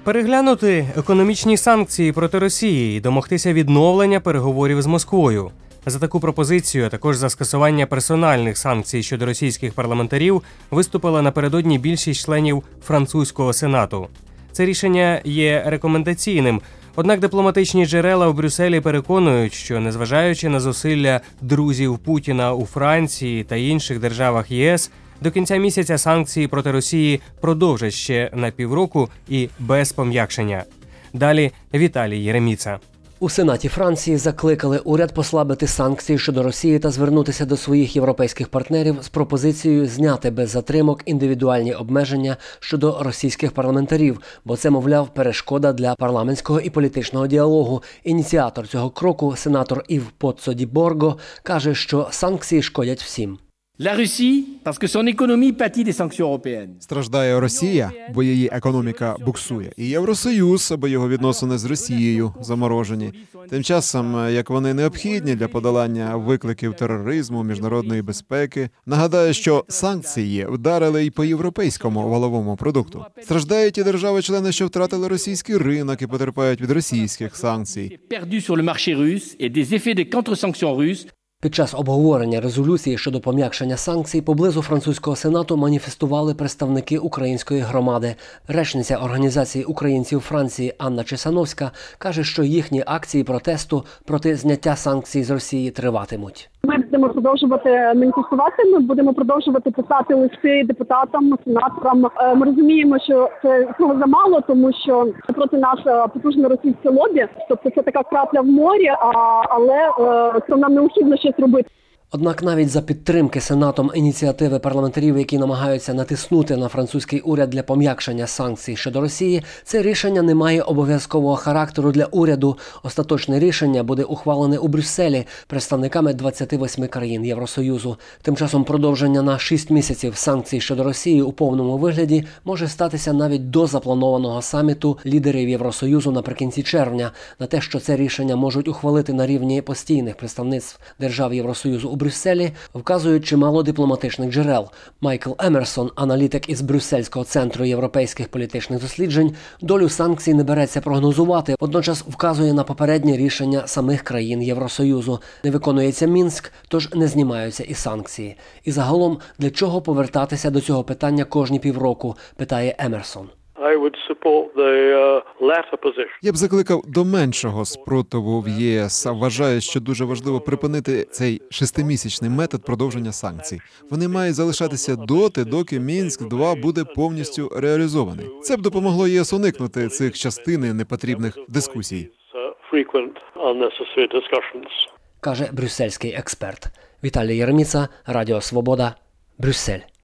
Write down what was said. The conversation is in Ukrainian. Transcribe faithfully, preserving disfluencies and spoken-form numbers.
Переглянути економічні санкції проти Росії і домогтися відновлення переговорів з Москвою. За таку пропозицію, а також за скасування персональних санкцій щодо російських парламентарів виступила напередодні більшість членів французького сенату. Це рішення є рекомендаційним, однак дипломатичні джерела в Брюсселі переконують, що незважаючи на зусилля друзів Путіна у Франції та інших державах ЄС, до кінця місяця санкції проти Росії продовжать ще на півроку і без пом'якшення. Далі Віталій Єреміца. У Сенаті Франції закликали уряд послабити санкції щодо Росії та звернутися до своїх європейських партнерів з пропозицією зняти без затримок індивідуальні обмеження щодо російських парламентарів, бо це, мовляв, перешкода для парламентського і політичного діалогу. Ініціатор цього кроку, сенатор Ів Позцо-ді-Борго, каже, що санкції шкодять всім. La Russie, parce que son économie pâtit des sanctions européennes. Страждає Росія, бо її економіка буксує. І Євросоюз, бо його відносини з Росією заморожені. Тим часом, як вони необхідні для подолання викликів тероризму, міжнародної безпеки. Нагадаю, що санкції вдарили й по європейському валовому продукту. Страждають ті держави-члени, що втратили російський ринок і потерпають від російських санкцій. Perdu sur le marché russe et des effets des contre-sanctions russes. Під час обговорення резолюції щодо пом'якшення санкцій поблизу французького сенату маніфестували представники української громади. Речниця Організації українців Франції Анна Чесановська каже, що їхні акції протесту проти зняття санкцій з Росії триватимуть. Ми будемо продовжувати маніфестувати, ми будемо продовжувати писати листи депутатам, сенаторам. Ми розуміємо, що це цього замало, тому що проти нас потужне російське лобі, тобто це така крапля в морі, але це нам необхідно щось робити. Однак навіть за підтримки Сенатом ініціативи парламентарів, які намагаються натиснути на французький уряд для пом'якшення санкцій щодо Росії, це рішення не має обов'язкового характеру для уряду. Остаточне рішення буде ухвалене у Брюсселі представниками двадцяти восьми країн Євросоюзу. Тим часом продовження на шість місяців санкцій щодо Росії у повному вигляді може статися навіть до запланованого саміту лідерів Євросоюзу наприкінці червня. На те, що це рішення можуть ухвалити на рівні постійних представництв держав Євросоюзу у Брюсселі, вказують чимало дипломатичних джерел. Майкл Емерсон, аналітик із Брюссельського центру європейських політичних досліджень, долю санкцій не береться прогнозувати, водночас вказує на попереднє рішення самих країн Євросоюзу. Не виконується Мінськ, тож не знімаються і санкції. І загалом, для чого повертатися до цього питання кожні півроку, питає Емерсон. Я б закликав до меншого спротиву в ЄС. Вважаю, що дуже важливо припинити цей шестимісячний метод продовження санкцій. Вони мають залишатися доти, доки Мінськ-два буде повністю реалізований. Це б допомогло ЄС уникнути цих частин непотрібних дискусій. Каже брюссельський експерт. Віталій Єреміца, Радіо Свобода, Брюссель.